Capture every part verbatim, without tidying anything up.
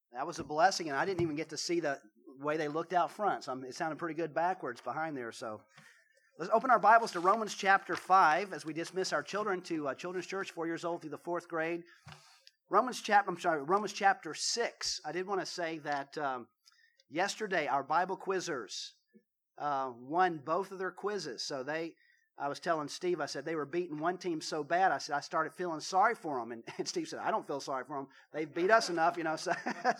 That was a blessing, and I didn't even get to see the way they looked out front. So it sounded pretty good backwards behind there. So let's open our Bibles to Romans chapter five as we dismiss our children to uh, Children's Church, four years old through the fourth grade. Romans chapter, I'm sorry, Romans chapter six. I did want to say that um, yesterday our Bible quizzers uh, won both of their quizzes. So they, I was telling Steve, I said they were beating one team so bad. I said I started feeling sorry for them, and, and Steve said I don't feel sorry for them. They beat us enough, you know. So,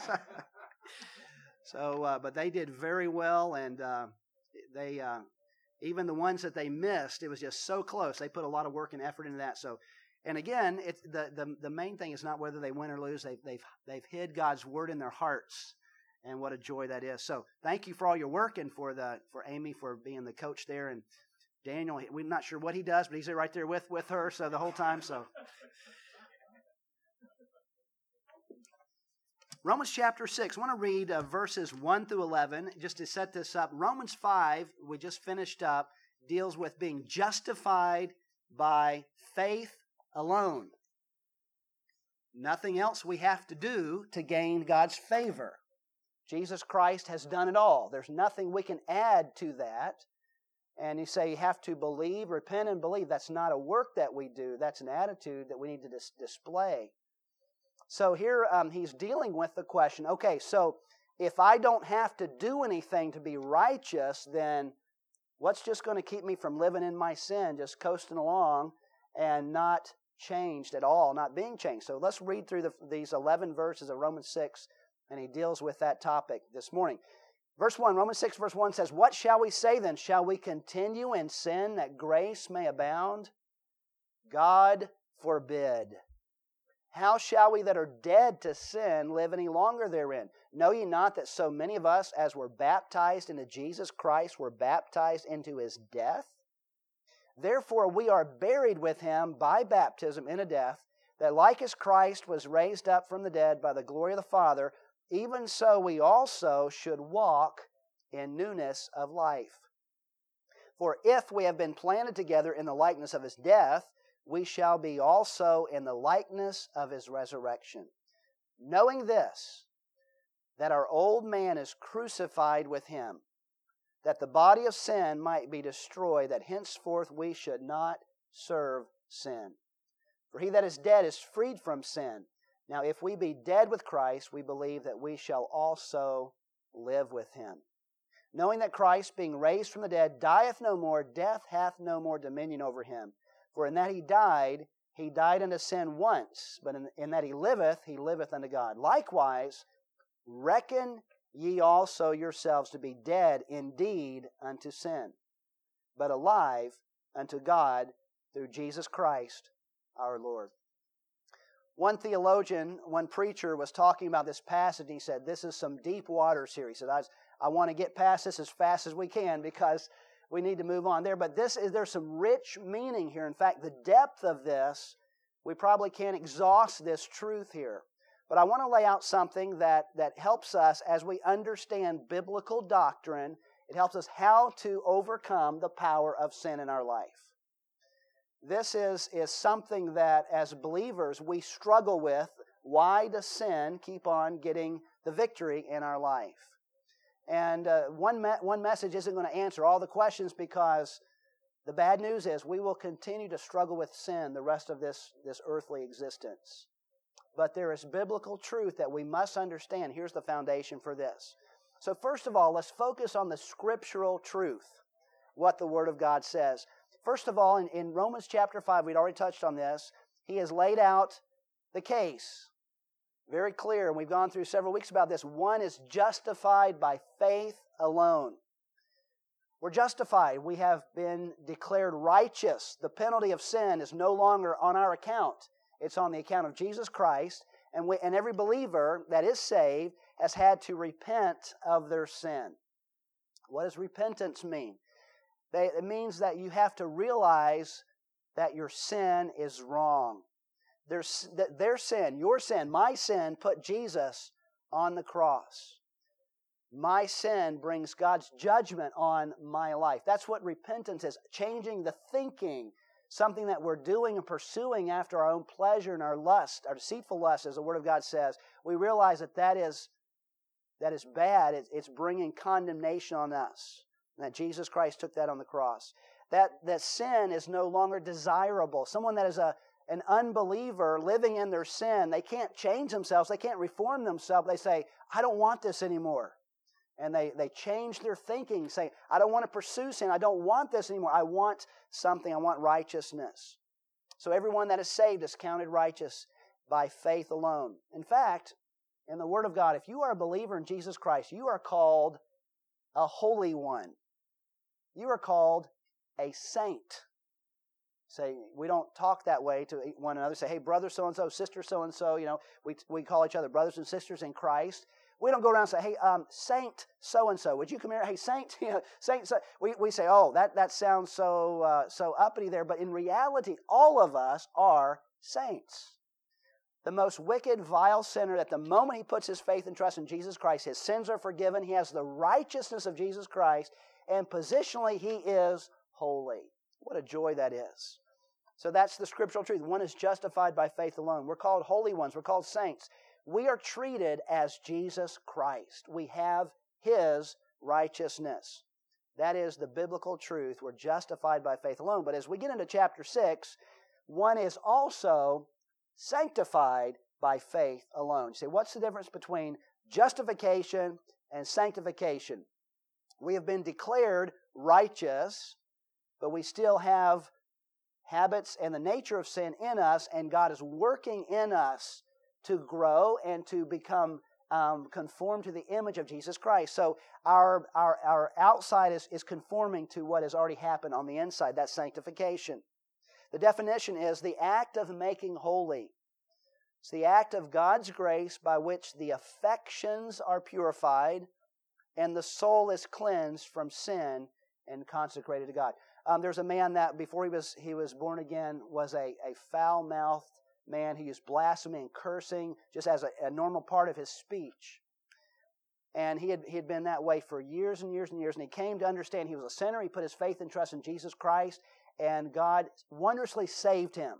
so uh, but they did very well, and uh, they uh, even the ones that they missed, it was just so close. They put a lot of work and effort into that. So. And again, it's the, the the main thing is not whether they win or lose. They've they've they've hid God's word in their hearts, and what a joy that is. So thank you for all your work, and for the for Amy for being the coach there, and Daniel. We're not sure what he does, but he's right there with with her so the whole time. So Romans chapter six. I want to read uh, verses one through eleven just to set this up. Romans five, we just finished up, deals with being justified by faith alone. Nothing else we have to do to gain God's favor. Jesus Christ has done it all. There's nothing we can add to that. And you say you have to believe, repent and believe. That's not a work that we do. That's an attitude that we need to dis- display. So here um, he's dealing with the question, okay, so if I don't have to do anything to be righteous, then what's just going to keep me from living in my sin, just coasting along and not changed at all, not being changed? So let's read through the, these eleven verses of Romans six, and he deals with that topic this morning. Verse one, Romans six, verse one says, "What shall we say then? Shall we continue in sin that grace may abound? God forbid. How shall we that are dead to sin live any longer therein? Know ye not that so many of us as were baptized into Jesus Christ were baptized into His death? Therefore we are buried with Him by baptism into death, that like as Christ was raised up from the dead by the glory of the Father, even so we also should walk in newness of life. For if we have been planted together in the likeness of His death, we shall be also in the likeness of His resurrection. Knowing this, that our old man is crucified with Him, that the body of sin might be destroyed, that henceforth we should not serve sin. For he that is dead is freed from sin. Now if we be dead with Christ, we believe that we shall also live with Him. Knowing that Christ, being raised from the dead, dieth no more, death hath no more dominion over Him. For in that He died, He died unto sin once, but in, in that He liveth, He liveth unto God. Likewise, reckon ye also yourselves to be dead indeed unto sin, but alive unto God through Jesus Christ our Lord." One theologian, one preacher was talking about this passage, and he said, this is some deep waters here. He said, I, I want to get past this as fast as we can because we need to move on there. But this is there's some rich meaning here. In fact, the depth of this, we probably can't exhaust this truth here. But I want to lay out something that, that helps us as we understand biblical doctrine. It helps us how to overcome the power of sin in our life. This is, is something that as believers we struggle with. Why does sin keep on getting the victory in our life? And uh, one, me- one message isn't going to answer all the questions, because the bad news is we will continue to struggle with sin the rest of this, this earthly existence. But there is biblical truth that we must understand. Here's the foundation for this. So first of all, let's focus on the scriptural truth, what the Word of God says. First of all, in, in Romans chapter five, we'd already touched on this, he has laid out the case. Very clear, and we've gone through several weeks about this. One is justified by faith alone. We're justified. We have been declared righteous. The penalty of sin is no longer on our account. It's on the account of Jesus Christ, and, we, and every believer that is saved has had to repent of their sin. What does repentance mean? They, it means that you have to realize that your sin is wrong. Their, their sin, your sin, my sin, put Jesus on the cross. My sin brings God's judgment on my life. That's what repentance is, changing the thinking. Something that we're doing and pursuing after our own pleasure and our lust, our deceitful lust, as the Word of God says, we realize that that is that is bad, it's bringing condemnation on us. And that Jesus Christ took that on the cross. That, that sin is no longer desirable. Someone that is a, an unbeliever living in their sin, they can't change themselves, they can't reform themselves. They say, I don't want this anymore. And they, they change their thinking, saying, I don't want to pursue sin, I don't want this anymore. I want something, I want righteousness. So everyone that is saved is counted righteous by faith alone. In fact, in the Word of God, if you are a believer in Jesus Christ, you are called a holy one. You are called a saint. Say, we don't talk that way to one another. Say, hey, brother so-and-so, sister so-and-so, you know, we we call each other brothers and sisters in Christ. We don't go around and say, hey, um, saint so-and-so, would you come here? Hey, saint, you know, saint, so, we, we say, oh, that, that sounds so, uh, so uppity there. But in reality, all of us are saints. The most wicked, vile sinner, at the moment he puts his faith and trust in Jesus Christ, his sins are forgiven. He has the righteousness of Jesus Christ, and positionally he is holy. What a joy that is. So that's the scriptural truth. One is justified by faith alone. We're called holy ones. We're called saints. We are treated as Jesus Christ. We have His righteousness. That is the biblical truth. We're justified by faith alone. But as we get into chapter six, one is also sanctified by faith alone. You say, what's the difference between justification and sanctification? We have been declared righteous, but we still have habits and the nature of sin in us, and God is working in us to grow and to become um, conformed to the image of Jesus Christ. So our our, our outside is, is conforming to what has already happened on the inside. That's sanctification. The definition is the act of making holy. It's the act of God's grace by which the affections are purified and the soul is cleansed from sin and consecrated to God. Um, there's a man that before he was he was born again was a, a foul-mouthed man. He used blasphemy and cursing just as a, a normal part of his speech. And he had, he had been that way for years and years and years. And he came to understand he was a sinner. He put his faith and trust in Jesus Christ. And God wondrously saved him.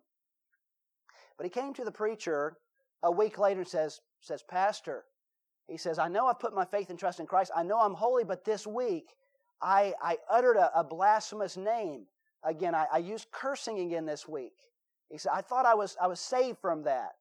But he came to the preacher a week later and says, says, Pastor, he says, I know I've put my faith and trust in Christ. I know I'm holy, but this week I, I uttered a, a blasphemous name. Again, I, I used cursing again this week. He said, I thought I was I was saved from that.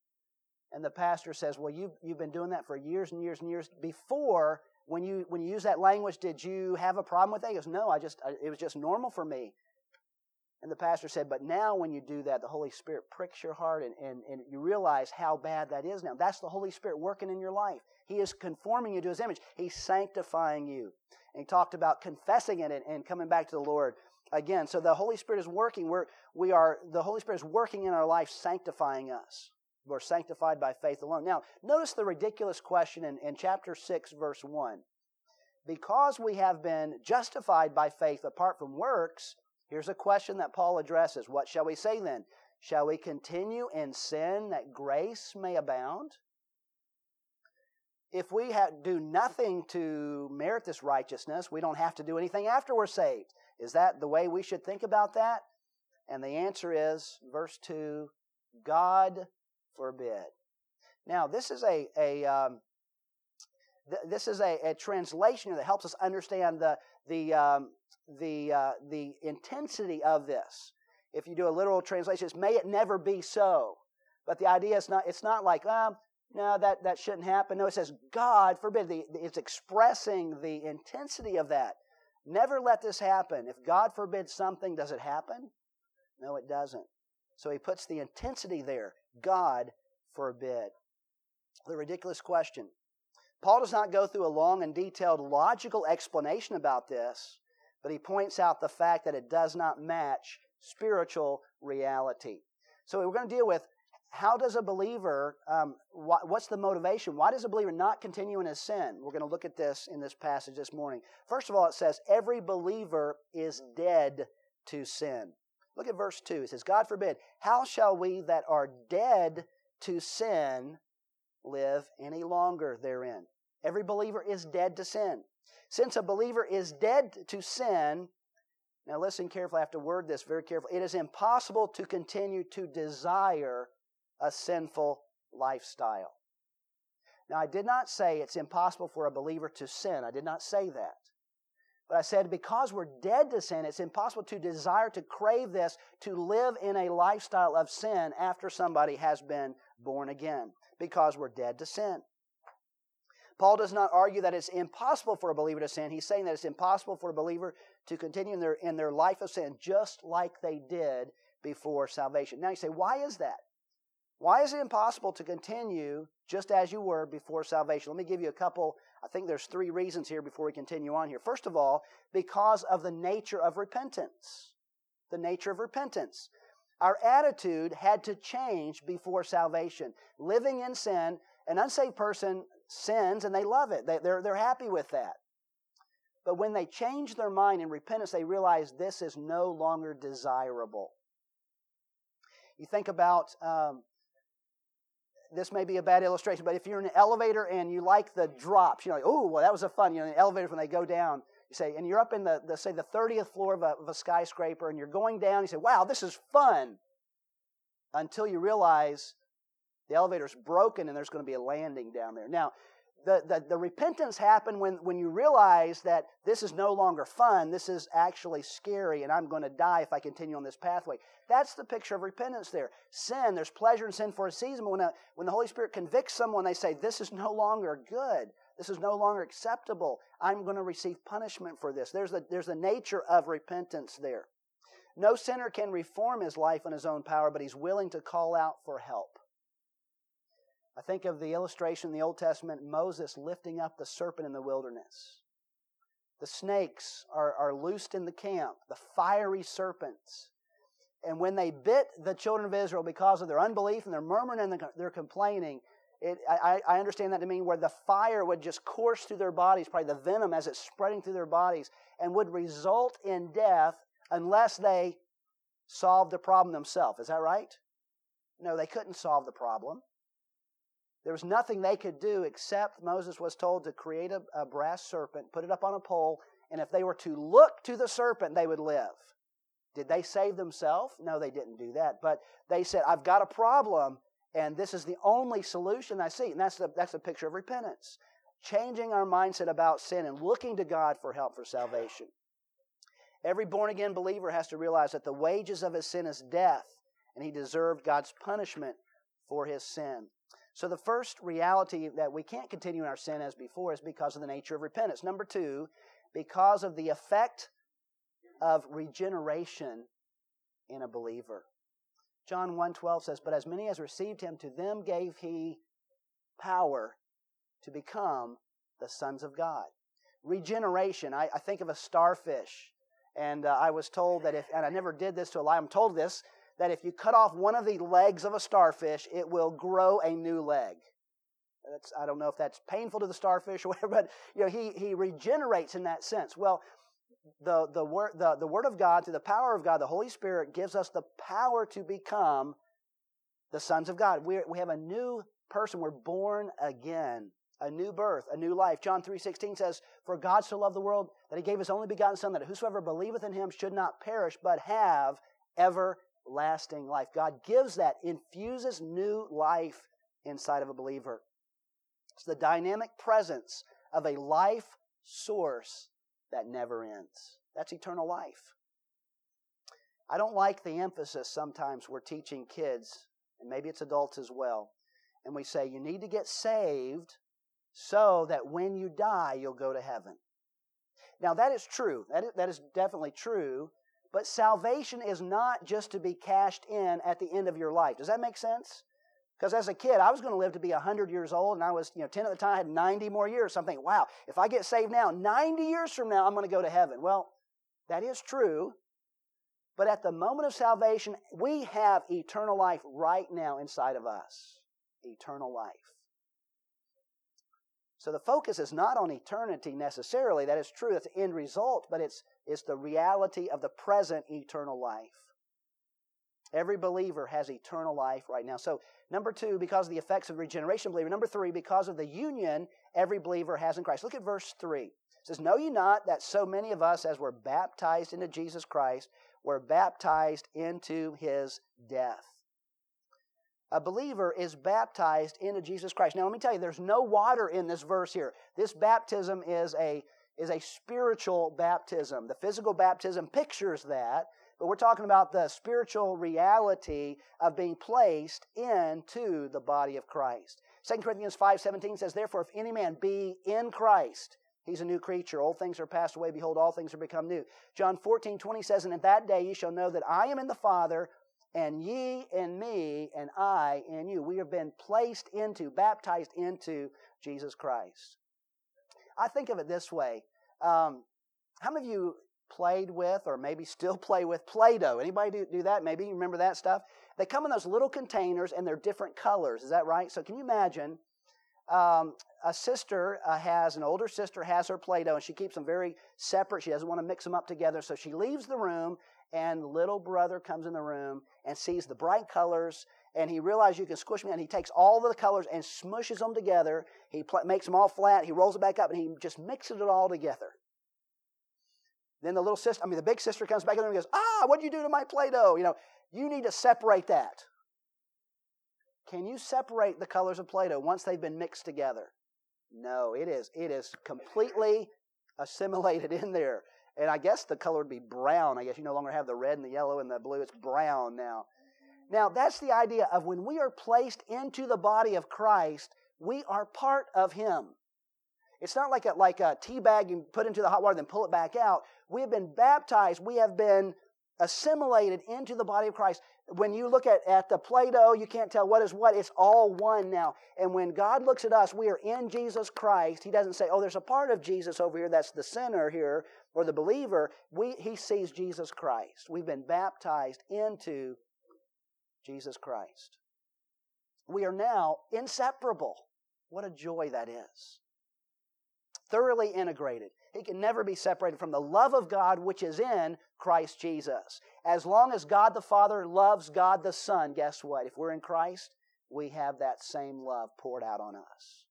And the pastor says, well, you've, you've been doing that for years and years and years. Before, when you when you use that language, did you have a problem with that? He goes, no, I just it was just normal for me. And the pastor said, but now when you do that, the Holy Spirit pricks your heart and, and, and you realize how bad that is now. That's the Holy Spirit working in your life. He is conforming you to His image. He's sanctifying you. And he talked about confessing it and, and coming back to the Lord again. So the Holy Spirit is working. We're, we are, the Holy Spirit is working in our life, sanctifying us. We're sanctified by faith alone. Now, notice the ridiculous question in, in chapter six, verse one. Because we have been justified by faith apart from works, here's a question that Paul addresses. What shall we say then? Shall we continue in sin that grace may abound? If we ha- do nothing to merit this righteousness, we don't have to do anything after we're saved. Is that the way we should think about that? And the answer is, verse two, God forbid. Now, this is a, a um, th- this is a, a translation that helps us understand the the um, the uh, the intensity of this. If you do a literal translation, it's may it never be so. But the idea is not. It's not like um, no, that that shouldn't happen. No, it says God forbid. The, it's expressing the intensity of that. Never let this happen. If God forbids something, does it happen? No, it doesn't. So he puts the intensity there. God forbid. The ridiculous question. Paul does not go through a long and detailed logical explanation about this, but he points out the fact that it does not match spiritual reality. So we're going to deal with how does a believer, um, what, what's the motivation? Why does a believer not continue in his sin? We're going to look at this in this passage this morning. First of all, it says, every believer is dead to sin. Look at verse two. It says, God forbid, how shall we that are dead to sin live any longer therein? Every believer is dead to sin. Since a believer is dead to sin, now listen carefully, I have to word this very carefully. It is impossible to continue to desire a sinful lifestyle. Now, I did not say it's impossible for a believer to sin. I did not say that. But I said because we're dead to sin, it's impossible to desire, to crave this, to live in a lifestyle of sin after somebody has been born again, because we're dead to sin. Paul does not argue that it's impossible for a believer to sin. He's saying that it's impossible for a believer to continue in their, in their life of sin just like they did before salvation. Now you say, why is that? Why is it impossible to continue just as you were before salvation? Let me give you a couple, I think there's three reasons here before we continue on here. First of all, because of the nature of repentance. The nature of repentance. Our attitude had to change before salvation. Living in sin, an unsaved person sins and they love it. They, they're, they're happy with that. But when they change their mind in repentance, they realize this is no longer desirable. You think about, um, this may be a bad illustration, but if you're in an elevator and you like the drops, you're like, oh, well, that was a fun, you know, in elevators when they go down, you say, and you're up in the, the say, the thirtieth floor of a, of a skyscraper and you're going down, you say, wow, this is fun. Until you realize the elevator's broken and there's going to be a landing down there. Now, the, the, the repentance happened when, when you realize that this is no longer fun, this is actually scary, and I'm going to die if I continue on this pathway. That's the picture of repentance there. Sin, there's pleasure in sin for a season, but when, a, when the Holy Spirit convicts someone, they say, this is no longer good. This is no longer acceptable. I'm going to receive punishment for this. There's the, there's the nature of repentance there. No sinner can reform his life on his own power, but he's willing to call out for help. I think of the illustration in the Old Testament, Moses lifting up the serpent in the wilderness. The snakes are, are loosed in the camp, the fiery serpents. And when they bit the children of Israel because of their unbelief and their murmuring and their complaining, it, I, I understand that to mean where the fire would just course through their bodies, probably the venom as it's spreading through their bodies, and would result in death unless they solved the problem themselves. Is that right? No, they couldn't solve the problem. There was nothing they could do except Moses was told to create a, a brass serpent, put it up on a pole, and if they were to look to the serpent, they would live. Did they save themselves? No, they didn't do that. But they said, I've got a problem, and this is the only solution I see. And that's the, that's the picture of repentance. Changing our mindset about sin and looking to God for help for salvation. Every born-again believer has to realize that the wages of his sin is death, and he deserved God's punishment for his sin. So the first reality that we can't continue in our sin as before is because of the nature of repentance. Number two, because of the effect of regeneration in a believer. John one twelve says, but as many as received him, to them gave he power to become the sons of God. Regeneration, I, I think of a starfish. And uh, I was told that if, and I never did this to a lie, I'm told this, that if you cut off one of the legs of a starfish, it will grow a new leg. That's, I don't know if that's painful to the starfish or whatever, but you know, he, he regenerates in that sense. Well, the, the, word, the, the Word of God, through the power of God, the Holy Spirit gives us the power to become the sons of God. We we have a new person. We're born again. A new birth, a new life. John three sixteen says, for God so loved the world that he gave his only begotten Son, that whosoever believeth in him should not perish, but have everlasting life. God gives that, infuses new life inside of a believer. It's the dynamic presence of a life source that never ends. That's eternal life. I don't like the emphasis sometimes we're teaching kids, and maybe it's adults as well, and we say you need to get saved so that when you die, you'll go to heaven. Now, that is true. That is, that is definitely true. But salvation is not just to be cashed in at the end of your life. Does that make sense? Because as a kid, I was going to live to be one hundred years old, and I was, you know, ten at the time, I had ninety more years. So I'm thinking, wow, if I get saved now, ninety years from now, I'm going to go to heaven. Well, that is true. But at the moment of salvation, we have eternal life right now inside of us. Eternal life. So the focus is not on eternity necessarily. That is true. It's the end result, but it's, it's the reality of the present eternal life. Every believer has eternal life right now. So number two, because of the effects of regeneration believer. Number three, because of the union every believer has in Christ. Look at verse three. It says, know ye not that so many of us as were baptized into Jesus Christ were baptized into his death. A believer is baptized into Jesus Christ. Now let me tell you, there's no water in this verse here. This baptism is a, is a spiritual baptism. The physical baptism pictures that, but we're talking about the spiritual reality of being placed into the body of Christ. Second Corinthians five seventeen says, therefore, if any man be in Christ, he's a new creature. Old things are passed away. Behold, all things are become new. John fourteen twenty says, and at that day ye shall know that I am in the Father, and ye in me, and I in you. We have been placed into, baptized into Jesus Christ. I think of it this way. Um, how many of you played with, or maybe still play with, Play-Doh? Anybody do, do that? Maybe you remember that stuff? They come in those little containers, and they're different colors. Is that right? So can you imagine um, a sister uh, has, an older sister has her Play-Doh, and she keeps them very separate. She doesn't want to mix them up together, so she leaves the room, and little brother comes in the room and sees the bright colors, and he realizes you can squish them, and he takes all of the colors and smushes them together. He pl- makes them all flat. He rolls it back up, and he just mixes it all together. Then the little sister, I mean the big sister comes back in the room and goes, ah, what'd you do to my Play-Doh? You know, you need to separate that. Can you separate the colors of Play-Doh once they've been mixed together? No, it is. It is completely assimilated in there. And I guess the color would be brown. I guess you no longer have the red and the yellow and the blue. It's brown now. Now, that's the idea of when we are placed into the body of Christ, we are part of Him. It's not like a, like a tea bag you put into the hot water and then pull it back out. We have been baptized. We have been assimilated into the body of Christ. When you look at, at the Play-Doh, you can't tell what is what. It's all one now. And when God looks at us, we are in Jesus Christ. He doesn't say, oh, there's a part of Jesus over here that's the sinner here or the believer. We, he sees Jesus Christ. We've been baptized into Jesus Christ. We are now inseparable. What a joy that is. Thoroughly integrated. He can never be separated from the love of God which is in Christ Jesus. As long as God the Father loves God the Son, guess what? If we're in Christ, we have that same love poured out on us.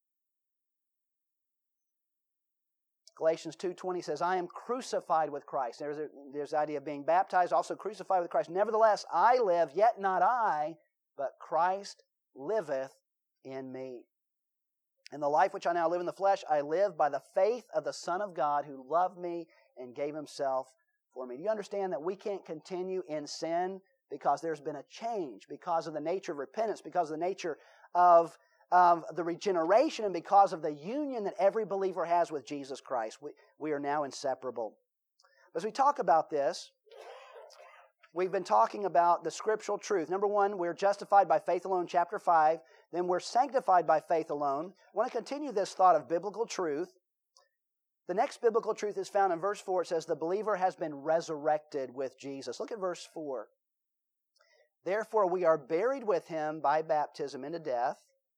Galatians two twenty says, I am crucified with Christ. There's, a, there's the idea of being baptized, also crucified with Christ. Nevertheless, I live, yet not I, but Christ liveth in me. And the life which I now live in the flesh, I live by the faith of the Son of God who loved me and gave Himself for me. Do you understand that we can't continue in sin because there's been a change, because of the nature of repentance, because of the nature of, of the regeneration, and because of the union that every believer has with Jesus Christ? We, we are now inseparable. As we talk about this, we've been talking about the scriptural truth. Number one, we're justified by faith alone, chapter five. Then we're sanctified by faith alone. I want to continue this thought of biblical truth. The next biblical truth is found in verse four. It says, the believer has been resurrected with Jesus. Look at verse four. Therefore, we are buried with Him by baptism into death.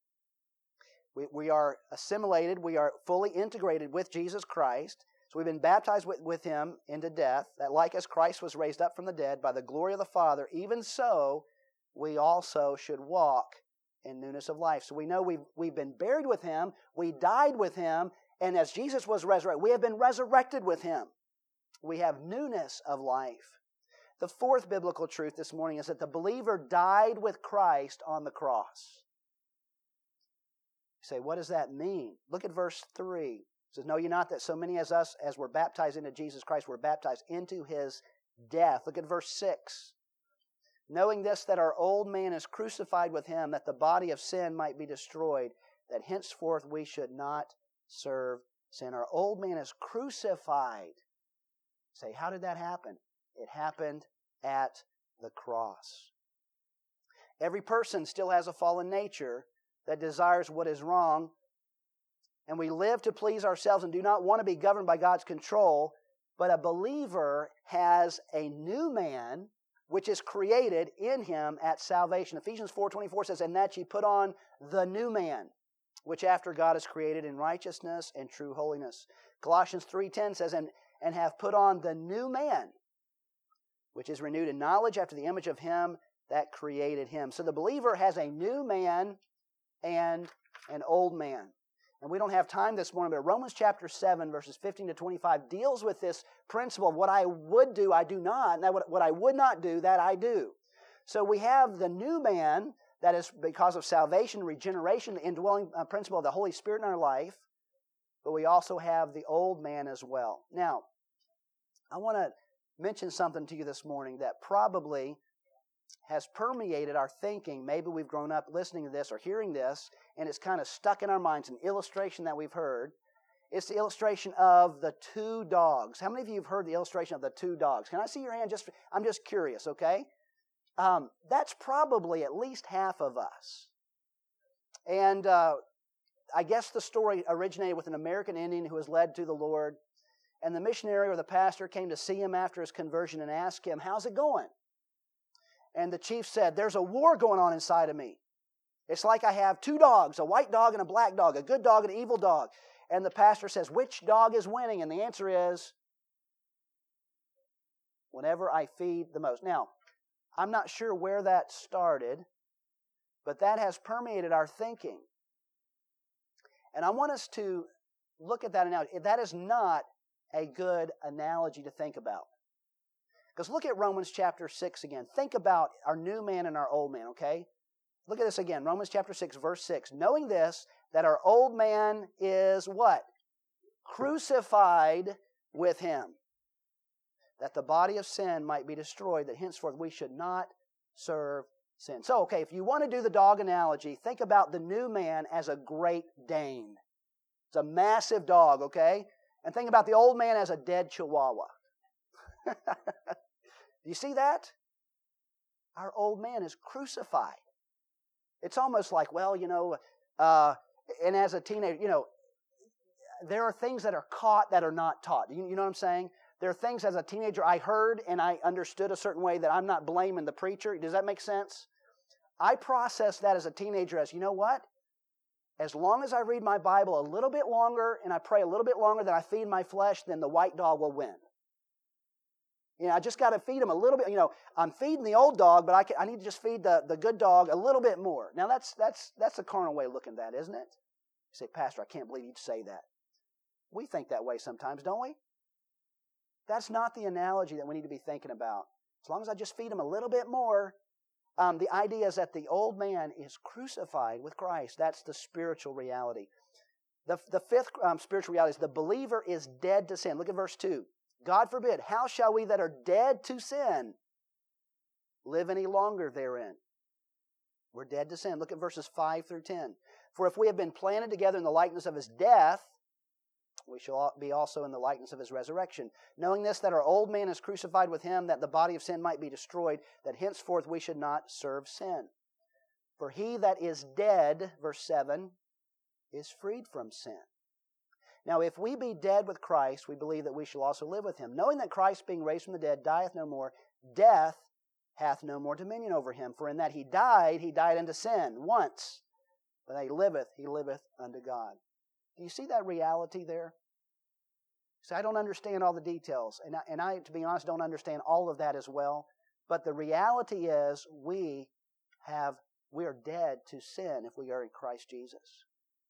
We, we are assimilated. We are fully integrated with Jesus Christ. So we've been baptized with, with Him into death, that like as Christ was raised up from the dead by the glory of the Father, even so we also should walk in newness of life. So we know we've, we've been buried with Him, we died with Him, and as Jesus was resurrected, we have been resurrected with Him. We have newness of life. The fourth biblical truth this morning is that the believer died with Christ on the cross. You say, what does that mean? Look at verse three. It says, know ye not that so many as us, as were baptized into Jesus Christ, were baptized into His death. Look at verse six. Knowing this, that our old man is crucified with Him, that the body of sin might be destroyed, that henceforth we should not serve sin. Our old man is crucified. Say, how did that happen? It happened at the cross. Every person still has a fallen nature that desires what is wrong, and we live to please ourselves and do not want to be governed by God's control, but a believer has a new man which is created in him at salvation. Ephesians four twenty-four says, and that ye put on the new man, which after God is created in righteousness and true holiness. Colossians three ten says, and, and have put on the new man, which is renewed in knowledge after the image of Him that created him. So the believer has a new man and an old man. And we don't have time this morning, but Romans chapter seven, verses fifteen to twenty-five deals with this principle of what I would do, I do not, and what, what I would not do, that I do. So we have the new man That is because of salvation, regeneration, the indwelling uh, principle of the Holy Spirit in our life. But we also have the old man as well. Now, I want to mention something to you this morning that probably has permeated our thinking. Maybe we've grown up listening to this or hearing this, and it's kind of stuck in our minds, an illustration that we've heard. It's the illustration of the two dogs. How many of you have heard the illustration of the two dogs? Can I see your hand? Just I'm just curious, okay? Um, that's probably at least half of us. And uh, I guess the story originated with an American Indian who was led to the Lord, and the missionary or the pastor came to see him after his conversion and asked him, "How's it going?" And the chief said, "There's a war going on inside of me. It's like I have two dogs, a white dog and a black dog, a good dog and an evil dog." And the pastor says, "Which dog is winning?" And the answer is, "Whenever I feed the most." Now, I'm not sure where that started, but that has permeated our thinking. And I want us to look at that analogy. That is not a good analogy to think about. Because look at Romans chapter six again. Think about our new man and our old man, okay? Look at this again. Romans chapter six, verse six. "Knowing this, that our old man is" what? "Crucified with him, that the body of sin might be destroyed, that henceforth we should not serve sin." So, okay, if you want to do the dog analogy, think about the new man as a Great Dane. It's a massive dog, okay? And think about the old man as a dead Chihuahua. Do you see that? Our old man is crucified. It's almost like, well, you know, uh, and as a teenager, you know, there are things that are caught that are not taught. You, you know what I'm saying? There are things as a teenager I heard and I understood a certain way that I'm not blaming the preacher. Does that make sense? I processed that as a teenager as, you know what? As long as I read my Bible a little bit longer and I pray a little bit longer than I feed my flesh, then the white dog will win. You know, I just got to feed him a little bit. You know, I'm feeding the old dog, but I, can, I need to just feed the, the good dog a little bit more. Now, that's that's that's a carnal way of looking at that, isn't it? You say, "Pastor, I can't believe you'd say that." We think that way sometimes, don't we? That's not the analogy that we need to be thinking about. As long as I just feed him a little bit more, um, the idea is that the old man is crucified with Christ. That's the spiritual reality. The, the fifth um, spiritual reality is the believer is dead to sin. Look at verse two. "God forbid, how shall we that are dead to sin live any longer therein?" We're dead to sin. Look at verses five through ten. "For if we have been planted together in the likeness of his death, we shall be also in the likeness of his resurrection. Knowing this, that our old man is crucified with him, that the body of sin might be destroyed, that henceforth we should not serve sin. For he that is dead," verse seven, "is freed from sin. Now if we be dead with Christ, we believe that we shall also live with him. Knowing that Christ, being raised from the dead, dieth no more, death hath no more dominion over him. For in that he died, he died unto sin once, but that he liveth, he liveth unto God." Do you see that reality there? So I don't understand all the details, and I, and I, to be honest, don't understand all of that as well. But the reality is, we have we are dead to sin if we are in Christ Jesus.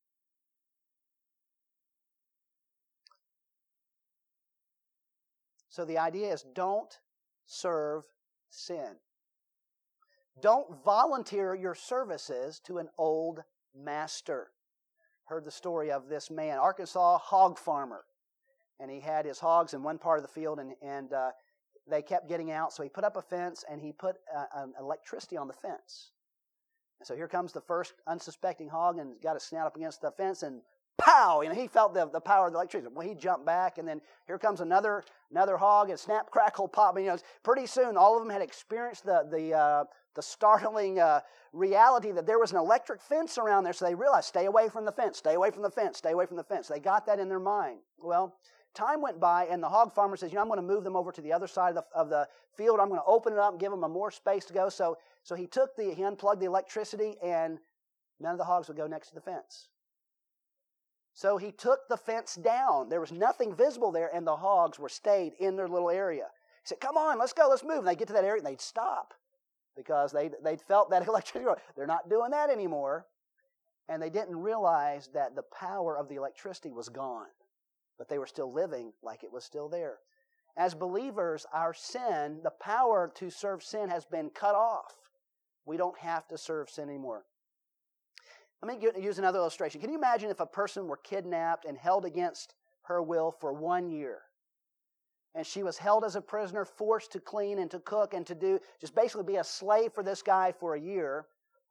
So the idea is, don't serve sin. Don't volunteer your services to an old master. Heard the story of this man, Arkansas hog farmer. And he had his hogs in one part of the field, and, and uh, they kept getting out. So he put up a fence, and he put uh, um, electricity on the fence. And so here comes the first unsuspecting hog, and got his snout up against the fence, and pow! And he felt the, the power of the electricity. Well, he jumped back, and then here comes another another hog, and snap, crackle, pop. And, you know, pretty soon, all of them had experienced the the uh, the startling uh, reality that there was an electric fence around there. So they realized, stay away from the fence, stay away from the fence, stay away from the fence. They got that in their mind. Well, time went by, and the hog farmer says, you know, I'm going to move them over to the other side of the, of the field. I'm going to open it up and give them a more space to go. So, so he took the, he unplugged the electricity, and none of the hogs would go next to the fence. So he took the fence down. There was nothing visible there, and the hogs were stayed in their little area. He said, come on, let's go, let's move. And they'd get to that area, and they'd stop because they'd, they'd felt that electricity. They're not doing that anymore. And they didn't realize that the power of the electricity was gone. But they were still living like it was still there. As believers, our sin, the power to serve sin has been cut off. We don't have to serve sin anymore. Let me get, use another illustration. Can you imagine if a person were kidnapped and held against her will for one year? And she was held as a prisoner, forced to clean and to cook and to do, just basically be a slave for this guy for a year.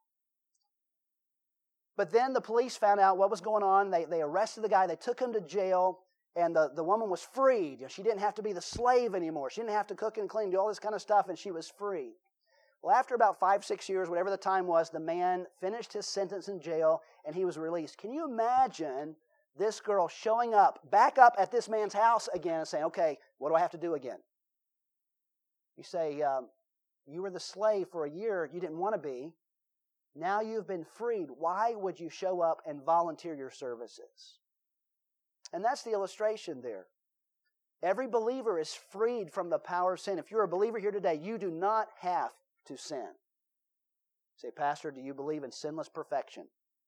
But then the police found out what was going on. They, they arrested the guy. They took him to jail. And the, the woman was freed. You know, she didn't have to be the slave anymore. She didn't have to cook and clean, do all this kind of stuff, and she was free. Well, after about five, six years, whatever the time was, the man finished his sentence in jail, and he was released. Can you imagine this girl showing up, back up at this man's house again and saying, okay, what do I have to do again? You say, um, you were the slave for a year. You didn't want to be. Now you've been freed. Why would you show up and volunteer your services? And that's the illustration there. Every believer is freed from the power of sin. If you're a believer here today, you do not have to sin. Say, Pastor, do you believe in sinless perfection?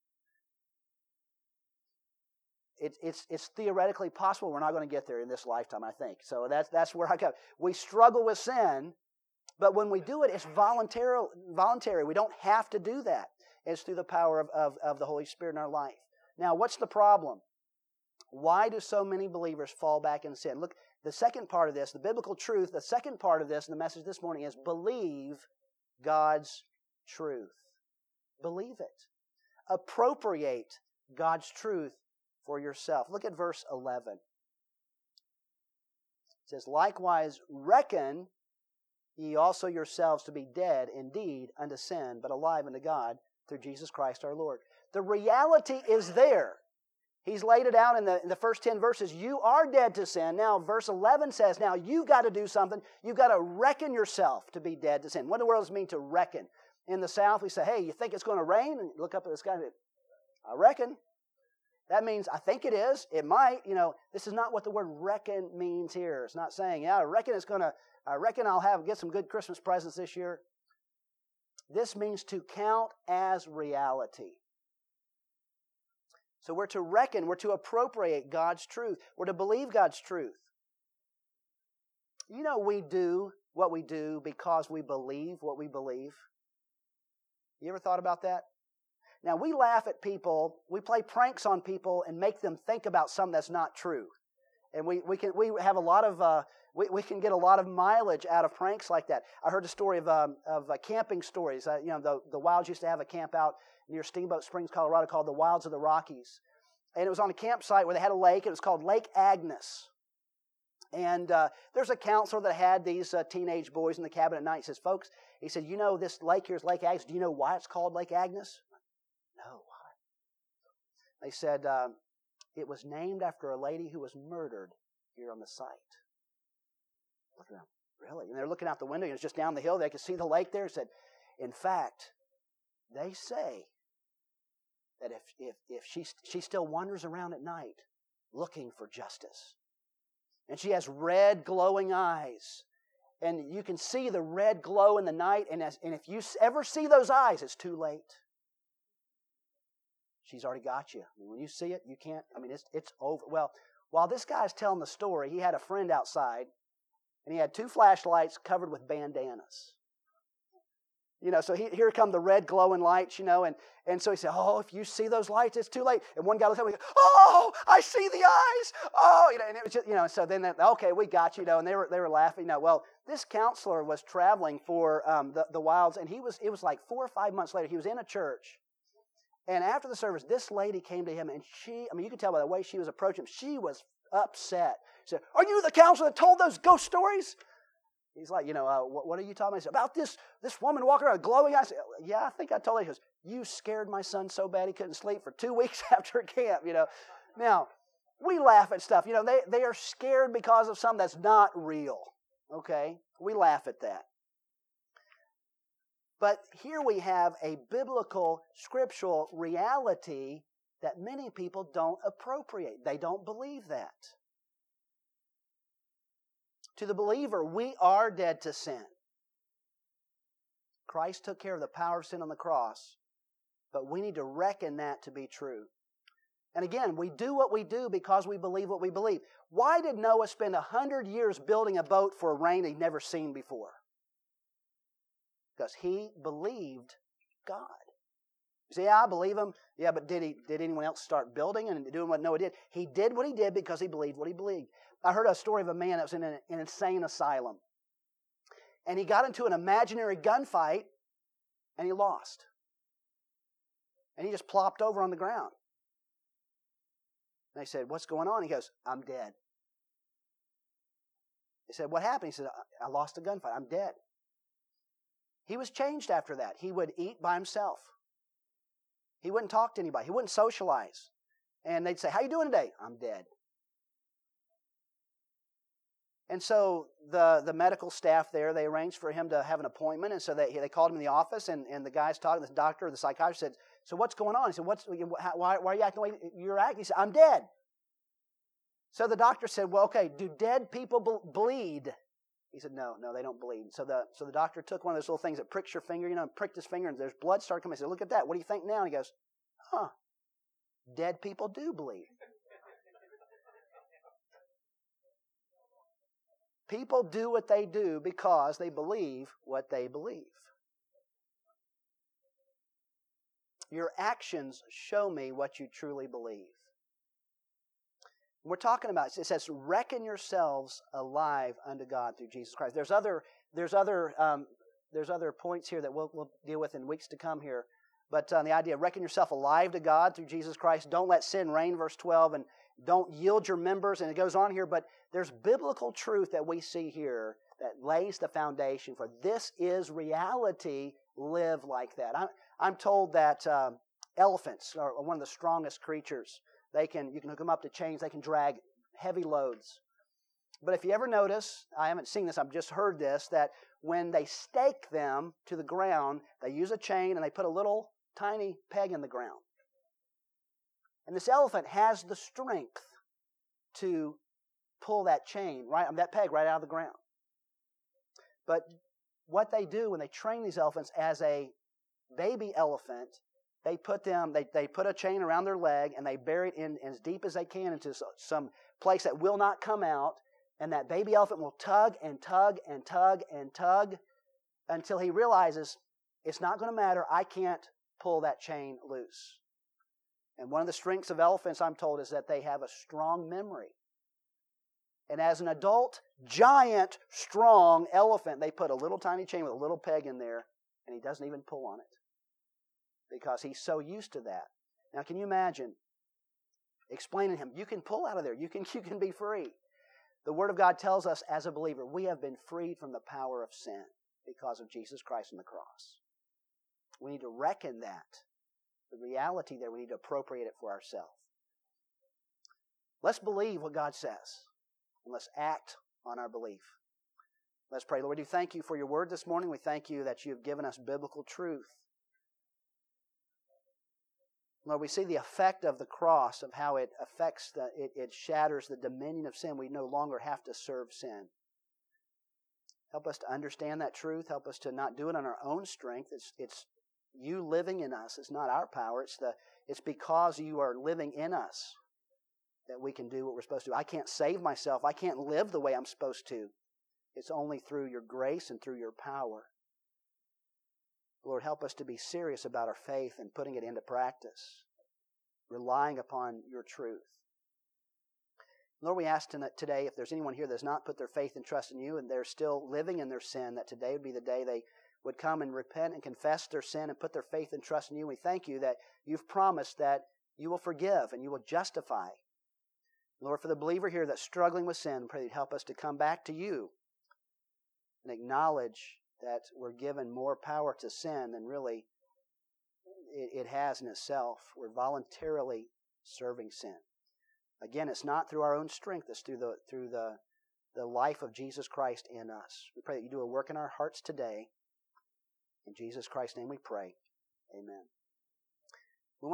It, it's, it's theoretically possible. We're not going to get there in this lifetime, I think. So that's, that's where I go. We struggle with sin, but when we do it, it's voluntary. voluntary. We don't have to do that. It's through the power of, of, of the Holy Spirit in our life. Now, what's the problem? Why do so many believers fall back in sin? Look, the second part of this, the biblical truth, the second part of this, and the message this morning is believe God's truth. Believe it. Appropriate God's truth for yourself. Look at verse eleven. It says, likewise, reckon ye also yourselves to be dead indeed unto sin, but alive unto God through Jesus Christ our Lord. The reality is there. He's laid it out in the, in the first ten verses. You are dead to sin. Now, verse eleven says, now you've got to do something. You've got to reckon yourself to be dead to sin. What in the world does it mean to reckon? In the South, we say, hey, you think it's going to rain? And you look up at the sky and say, I reckon. That means, I think it is. It might. You know, this is not what the word reckon means here. It's not saying, yeah, I reckon it's going to, I reckon I'll have get some good Christmas presents this year. This means to count as reality. So we're to reckon, we're to appropriate God's truth. We're to believe God's truth. You know, we do what we do because we believe what we believe. You ever thought about that? Now, we laugh at people, we play pranks on people and make them think about something that's not true. And we, we can we have a lot of, uh, we, we can get a lot of mileage out of pranks like that. I heard a story of um, of uh, camping stories. Uh, you know, the, the Wilds used to have a camp out near Steamboat Springs, Colorado, called the Wilds of the Rockies. And it was on a campsite where they had a lake. It was called Lake Agnes. And uh, there's a counselor that had these uh, teenage boys in the cabin at night. He says, folks, he said, you know this lake here is Lake Agnes. Do you know why it's called Lake Agnes? No, why? They said, uh, it was named after a lady who was murdered here on the site. Look around. Really? And they're looking out the window. And it's just down the hill. They could see the lake there. He said, in fact, they say that if if if she she still wanders around at night looking for justice, and she has red glowing eyes, and you can see the red glow in the night, and as, and if you ever see those eyes, it's too late. She's already got you. I mean, when you see it, you can't. I mean, it's it's over. Well, while this guy's telling the story, he had a friend outside, and he had two flashlights covered with bandanas. You know, so he, here come the red glowing lights, you know, and, and so he said, oh, if you see those lights, it's too late. And one guy looked up and he goes, oh, I see the eyes. Oh, you know, and it was just, you know, so then, they, okay, we got you, you know, and they were they were laughing. You know, well, this counselor was traveling for um, the, the Wilds, and he was, it was like four or five months later, he was in a church. And after the service, this lady came to him, and she, I mean, you could tell by the way she was approaching him, she was upset. She said, are you the counselor that told those ghost stories? He's like, you know, uh, what, what are you talking about? He said, about this this woman walking around with glowing eyes. I said, yeah, I think I told her. He goes, you scared my son so bad he couldn't sleep for two weeks after camp, you know. Now, we laugh at stuff. You know, they, they are scared because of something that's not real, okay? We laugh at that. But here we have a biblical, scriptural reality that many people don't appropriate. They don't believe that. To the believer, we are dead to sin. Christ took care of the power of sin on the cross, but we need to reckon that to be true. And again, we do what we do because we believe what we believe. Why did Noah spend a hundred years building a boat for a rain he'd never seen before? Because he believed God. You say, yeah, I believe him. Yeah, but did he? Did anyone else start building and doing what Noah did? He did what he did because he believed what he believed. I heard a story of a man that was in an, an insane asylum. And he got into an imaginary gunfight, and he lost. And he just plopped over on the ground. And they said, what's going on? He goes, I'm dead. They said, what happened? He said, I lost a gunfight. I'm dead. He was changed after that. He would eat by himself. He wouldn't talk to anybody. He wouldn't socialize. And they'd say, how you doing today? I'm dead. And so the, the medical staff there, they arranged for him to have an appointment. And so they, they called him in the office, and, and the guy's talking, the doctor, the psychiatrist said, so what's going on? He said, "What's why, why are you acting the way you're acting?" He said, I'm dead. So the doctor said, well, okay, do dead people bleed? He said, no, no, they don't bleed. So the so the doctor took one of those little things that pricks your finger, you know, and pricked his finger, and there's blood started coming. He said, look at that. What do you think now? And he goes, huh, dead people do bleed. People do what they do because they believe what they believe. Your actions show me what you truly believe. We're talking about, it says, reckon yourselves alive unto God through Jesus Christ. There's other, there's other, um, there's other points here that we'll, we'll deal with in weeks to come here. But uh, the idea of reckon yourself alive to God through Jesus Christ. Don't let sin reign, verse twelve, and don't yield your members. And it goes on here, but there's biblical truth that we see here that lays the foundation for this is reality. Live like that. I'm, I'm told that um, elephants are one of the strongest creatures. They can, you can hook them up to chains. They can drag heavy loads. But if you ever notice, I haven't seen this, I've just heard this, that when they stake them to the ground, they use a chain and they put a little tiny peg in the ground. And this elephant has the strength to pull that chain, right, that peg right out of the ground. But what they do when they train these elephants as a baby elephant, they put them, they, they put a chain around their leg and they bury it in as deep as they can into some place that will not come out. And that baby elephant will tug and tug and tug and tug until he realizes it's not going to matter. I can't pull that chain loose. And one of the strengths of elephants, I'm told, is that they have a strong memory. And as an adult, giant, strong elephant, they put a little tiny chain with a little peg in there, and he doesn't even pull on it because he's so used to that. Now, can you imagine explaining to him, you can pull out of there, you can, you can be free. The Word of God tells us as a believer, we have been freed from the power of sin because of Jesus Christ on the cross. We need to reckon that. The reality there, we need to appropriate it for ourselves. Let's believe what God says, and let's act on our belief. Let's pray. Lord, we do thank you for your word this morning. We thank you that you have given us biblical truth. Lord, we see the effect of the cross, of how it affects, the, it, it shatters the dominion of sin. We no longer have to serve sin. Help us to understand that truth. Help us to not do it on our own strength. It's, it's you living in us. It's not our power. It's, the, it's because you are living in us that we can do what we're supposed to do. I can't save myself. I can't live the way I'm supposed to. It's only through your grace and through your power. Lord, help us to be serious about our faith and putting it into practice, relying upon your truth. Lord, we ask today if there's anyone here that has not put their faith and trust in you and they're still living in their sin, that today would be the day they would come and repent and confess their sin and put their faith and trust in you. We thank you that you've promised that you will forgive and you will justify. Lord, for the believer here that's struggling with sin, pray that you'd help us to come back to you and acknowledge that we're given more power to sin than really it, it has in itself. We're voluntarily serving sin. Again, it's not through our own strength. It's through the through the, the life of Jesus Christ in us. We pray that you do a work in our hearts today. In Jesus Christ's name we pray. Amen.